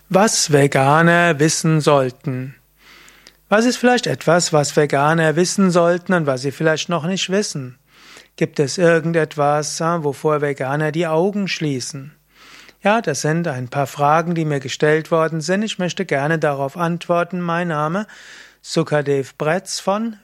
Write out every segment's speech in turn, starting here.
Was Veganer wissen sollten. Was ist vielleicht etwas, was Veganer wissen sollten und was sie vielleicht noch nicht wissen? Gibt es irgendetwas, wovor Veganer die Augen schließen? Ja, das sind ein paar Fragen, die mir gestellt worden sind. Ich möchte gerne darauf antworten. Mein Name Sukadev Bretz von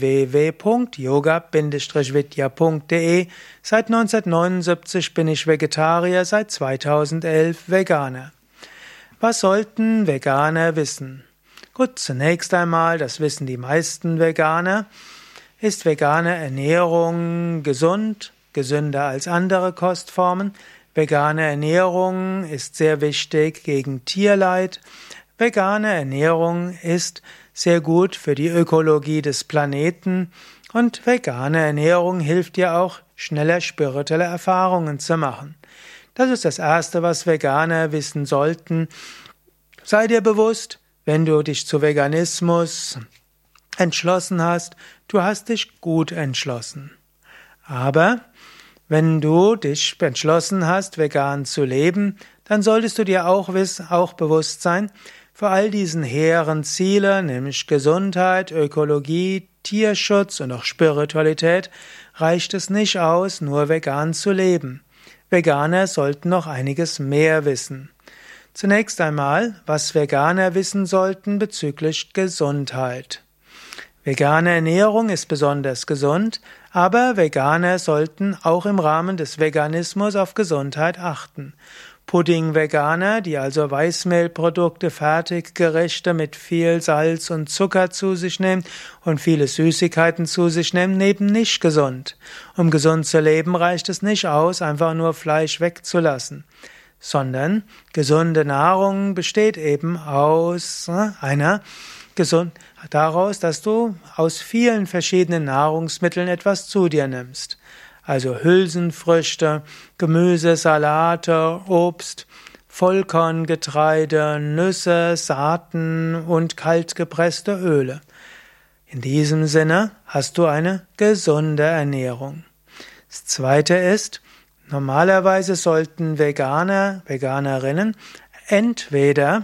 www.yoga-vidya.de. Seit 1979 bin ich Vegetarier, seit 2011 Veganer. Was sollten Veganer wissen? Gut, zunächst einmal, das wissen die meisten Veganer, ist vegane Ernährung gesund, gesünder als andere Kostformen. Vegane Ernährung ist sehr wichtig gegen Tierleid. Vegane Ernährung ist sehr gut für die Ökologie des Planeten und vegane Ernährung hilft dir auch, schneller spirituelle Erfahrungen zu machen. Das ist das Erste, was Veganer wissen sollten. Sei dir bewusst, wenn du dich zu Veganismus entschlossen hast, du hast dich gut entschlossen. Aber wenn du dich entschlossen hast, vegan zu leben, dann solltest du dir auch bewusst sein, für all diesen hehren Ziele, nämlich Gesundheit, Ökologie, Tierschutz und auch Spiritualität, reicht es nicht aus, nur vegan zu leben. Veganer sollten noch einiges mehr wissen. Zunächst einmal, was Veganer wissen sollten bezüglich Gesundheit. Vegane Ernährung ist besonders gesund, aber Veganer sollten auch im Rahmen des Veganismus auf Gesundheit achten. Pudding-Veganer, die also Weißmehlprodukte, Fertiggerichte mit viel Salz und Zucker zu sich nehmen und viele Süßigkeiten zu sich nehmen, leben nicht gesund. Um gesund zu leben, reicht es nicht aus, einfach nur Fleisch wegzulassen, sondern gesunde Nahrung besteht eben daraus, dass du aus vielen verschiedenen Nahrungsmitteln etwas zu dir nimmst. Also Hülsenfrüchte, Gemüse, Salate, Obst, Vollkorngetreide, Nüsse, Saaten und kaltgepresste Öle. In diesem Sinne hast du eine gesunde Ernährung. Das Zweite ist, normalerweise sollten Veganerinnen entweder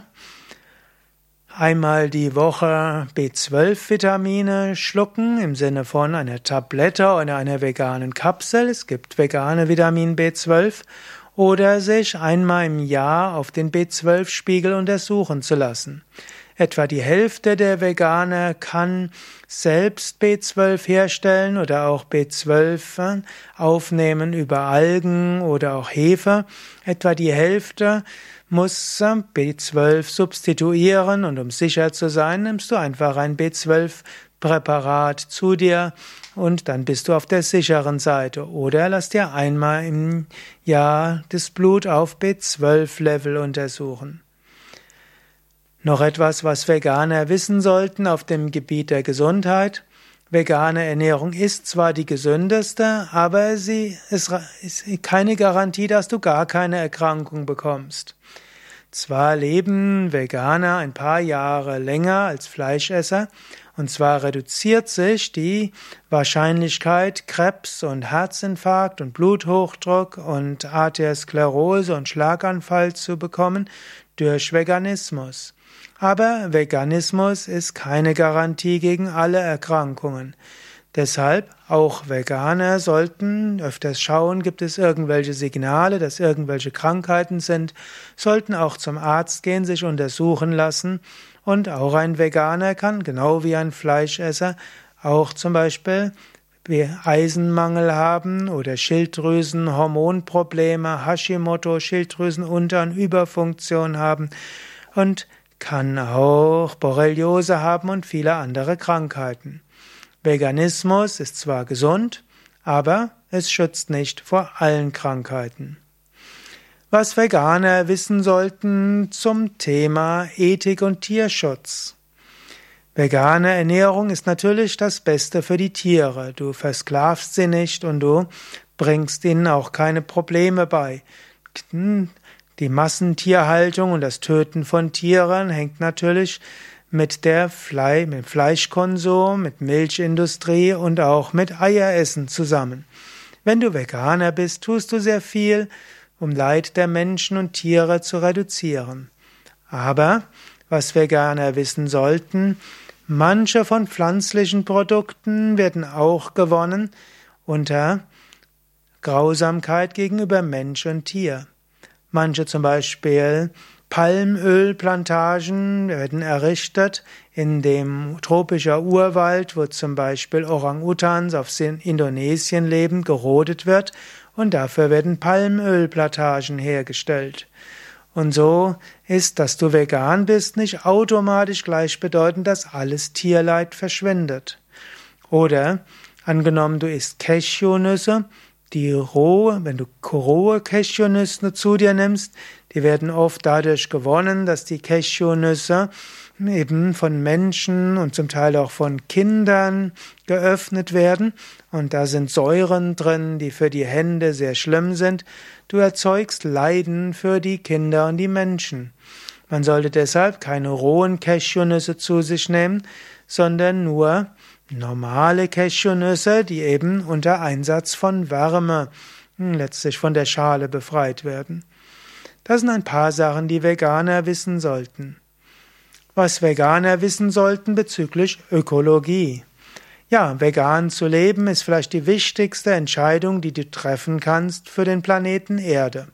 einmal die Woche B12-Vitamine schlucken, im Sinne von einer Tablette oder einer veganen Kapsel. Es gibt vegane Vitamin B12. Oder sich einmal im Jahr auf den B12-Spiegel untersuchen zu lassen. Etwa die Hälfte der Veganer kann selbst B12 herstellen oder auch B12 aufnehmen über Algen oder auch Hefe. Etwa die Hälfte muss B12 substituieren und um sicher zu sein, nimmst du einfach ein B12-Präparat zu dir und dann bist du auf der sicheren Seite. Oder lass dir einmal im Jahr das Blut auf B12-Level untersuchen. Noch etwas, was Veganer wissen sollten auf dem Gebiet der Gesundheit. Vegane Ernährung ist zwar die gesündeste, aber sie ist keine Garantie, dass du gar keine Erkrankung bekommst. Zwar leben Veganer ein paar Jahre länger als Fleischesser, und zwar reduziert sich die Wahrscheinlichkeit, Krebs und Herzinfarkt und Bluthochdruck und Arteriosklerose und Schlaganfall zu bekommen durch Veganismus. Aber Veganismus ist keine Garantie gegen alle Erkrankungen. Deshalb auch Veganer sollten öfters schauen, gibt es irgendwelche Signale, dass irgendwelche Krankheiten sind, sollten auch zum Arzt gehen, sich untersuchen lassen. Und auch ein Veganer kann, genau wie ein Fleischesser, auch zum Beispiel Eisenmangel haben oder Schilddrüsenhormonprobleme, Hashimoto, Schilddrüsenunter- und Überfunktion haben und kann auch Borreliose haben und viele andere Krankheiten. Veganismus ist zwar gesund, aber es schützt nicht vor allen Krankheiten. Was Veganer wissen sollten zum Thema Ethik und Tierschutz. Vegane Ernährung ist natürlich das Beste für die Tiere. Du versklavst sie nicht und du bringst ihnen auch keine Probleme bei. Die Massentierhaltung und das Töten von Tieren hängt natürlich mit dem Fleischkonsum, mit Milchindustrie und auch mit Eieressen zusammen. Wenn du Veganer bist, tust du sehr viel, um Leid der Menschen und Tiere zu reduzieren. Aber was Veganer wissen sollten, manche von pflanzlichen Produkten werden auch gewonnen unter Grausamkeit gegenüber Mensch und Tier. Manche zum Beispiel Palmölplantagen werden errichtet in dem tropischen Urwald, wo zum Beispiel Orang-Utans in Indonesien leben, gerodet wird und dafür werden Palmölplantagen hergestellt. Und so ist, dass du vegan bist, nicht automatisch gleichbedeutend, dass alles Tierleid verschwindet. Oder angenommen, du isst Cashewnüsse, wenn du rohe Cashewnüsse zu dir nimmst, die werden oft dadurch gewonnen, dass die Cashewnüsse eben von Menschen und zum Teil auch von Kindern geöffnet werden. Und da sind Säuren drin, die für die Hände sehr schlimm sind. Du erzeugst Leiden für die Kinder und die Menschen. Man sollte deshalb keine rohen Cashewnüsse zu sich nehmen, sondern nur normale Cashewnüsse, die eben unter Einsatz von Wärme letztlich von der Schale befreit werden. Das sind ein paar Sachen, die Veganer wissen sollten. Was Veganer wissen sollten bezüglich Ökologie. Ja, vegan zu leben ist vielleicht die wichtigste Entscheidung, die du treffen kannst für den Planeten Erde.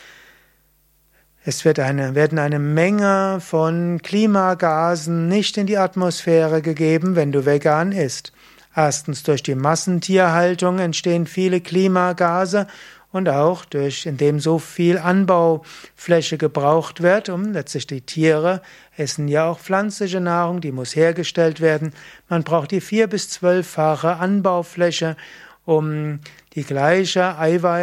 Es werden eine Menge von Klimagasen nicht in die Atmosphäre gegeben, wenn du vegan isst. Erstens durch die Massentierhaltung entstehen viele Klimagase und auch indem so viel Anbaufläche gebraucht wird, letztlich die Tiere essen ja auch pflanzliche Nahrung, die muss hergestellt werden. Man braucht die 4- bis 12-fache Anbaufläche, um die gleiche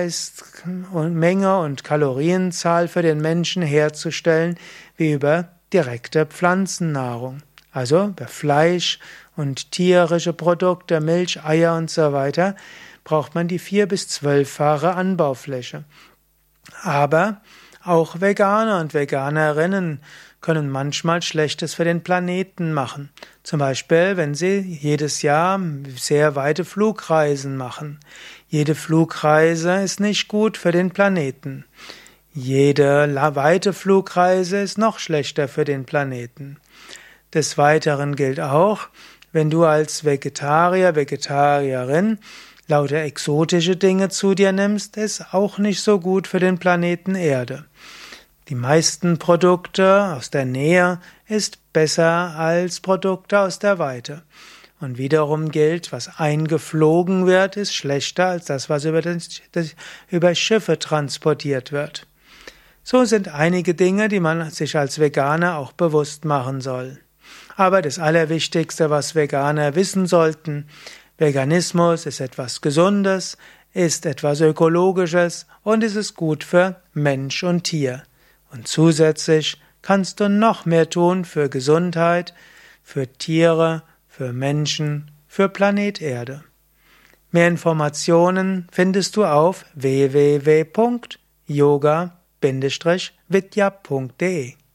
Eiweißmenge und Kalorienzahl für den Menschen herzustellen, wie über direkte Pflanzennahrung. Also über Fleisch und tierische Produkte, Milch, Eier und so weiter, braucht man die 4- bis 12-fache Anbaufläche. Aber auch Veganer und Veganerinnen können manchmal Schlechtes für den Planeten machen. Zum Beispiel, wenn sie jedes Jahr sehr weite Flugreisen machen. Jede Flugreise ist nicht gut für den Planeten. Jede weite Flugreise ist noch schlechter für den Planeten. Des Weiteren gilt auch, wenn du als Vegetarier, Vegetarierin lauter exotische Dinge zu dir nimmst, ist auch nicht so gut für den Planeten Erde. Die meisten Produkte aus der Nähe ist besser als Produkte aus der Weite. Und wiederum gilt, was eingeflogen wird, ist schlechter als das, was über Schiffe transportiert wird. So sind einige Dinge, die man sich als Veganer auch bewusst machen soll. Aber das Allerwichtigste, was Veganer wissen sollten: Veganismus ist etwas Gesundes, ist etwas Ökologisches und es ist gut für Mensch und Tier. Und zusätzlich kannst du noch mehr tun für Gesundheit, für Tiere, für Menschen, für Planet Erde. Mehr Informationen findest du auf www.yoga-vidya.de